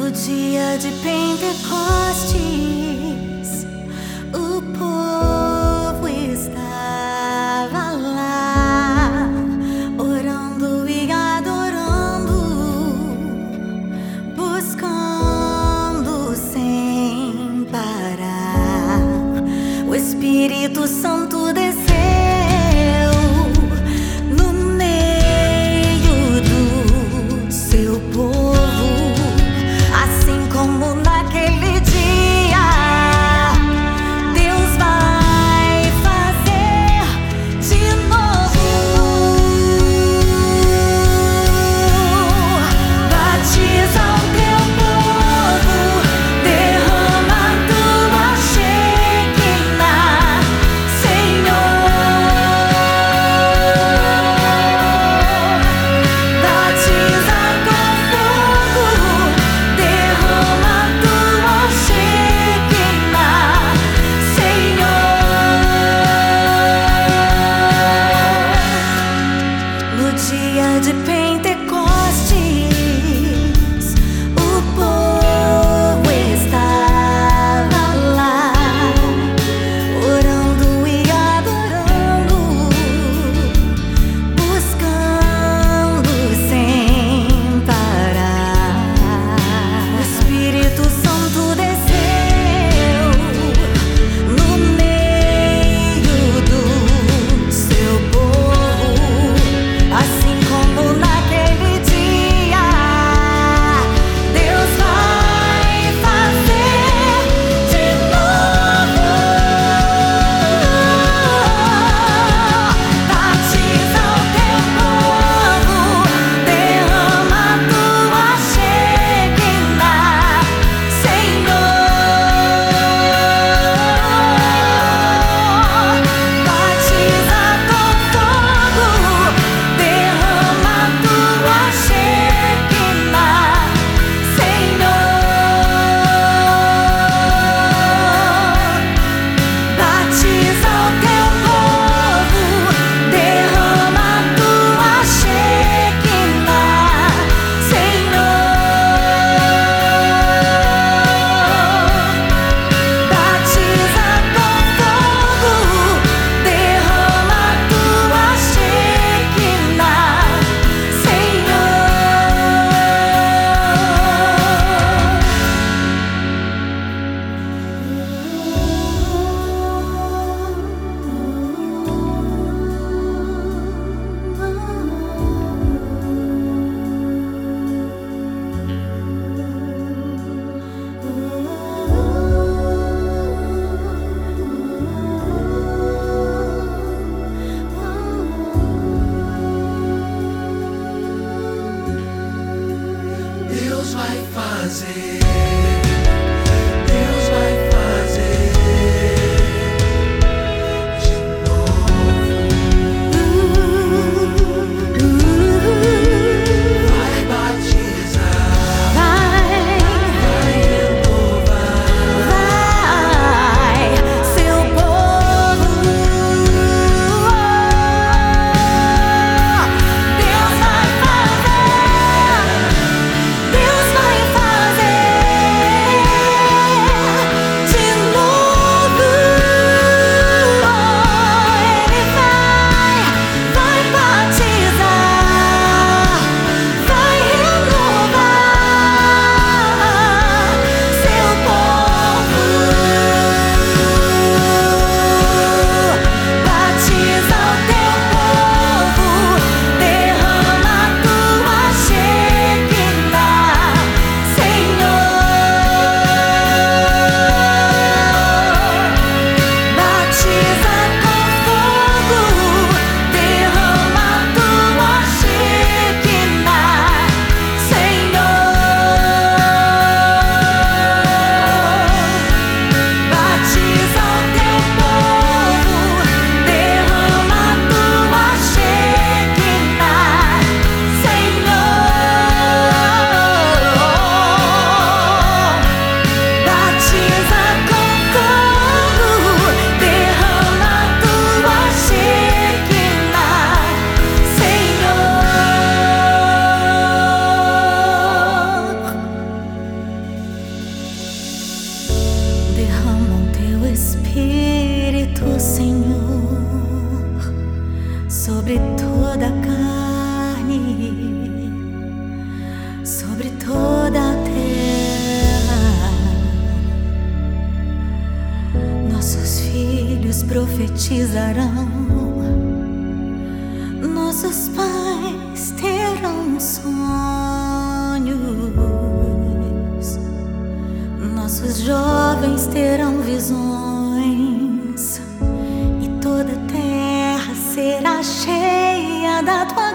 No dia de Pentecostes, o povo estava lá, orando e adorando, buscando sem parar. O Espírito Santo desceu no meio do seu povo. Como naquele dia, Deus vai fazer de novo. Batiza o teu povo, derrama tua Shekinah, Senhor. Batiza com fogo, derrama tua Shekinah, Senhor. No dia de Pentecostes, o povo estava lá, orando e adorando, buscando sem parar. O Espírito Santo desceu no meio do seu povo, assim como naquele dia. Deus vai fazer de novo. Batiza o teu povo, derrama tua Shekinah, Senhor. Batiza com fogo, derrama tua Shekinah, Senhor. Batiza o teu povo, derrama tua Shekinah, Senhor. Batiza com fogo, derrama tua Shekinah, Deus vai fazer, Deus vai fazer de novo. Vai batizar, Vai renovar. seu povo. Deus vai fazer, Deus vai fazer. profetizarão, nossos pais terão sonhos, nossos jovens terão visões, e toda a terra será cheia da tua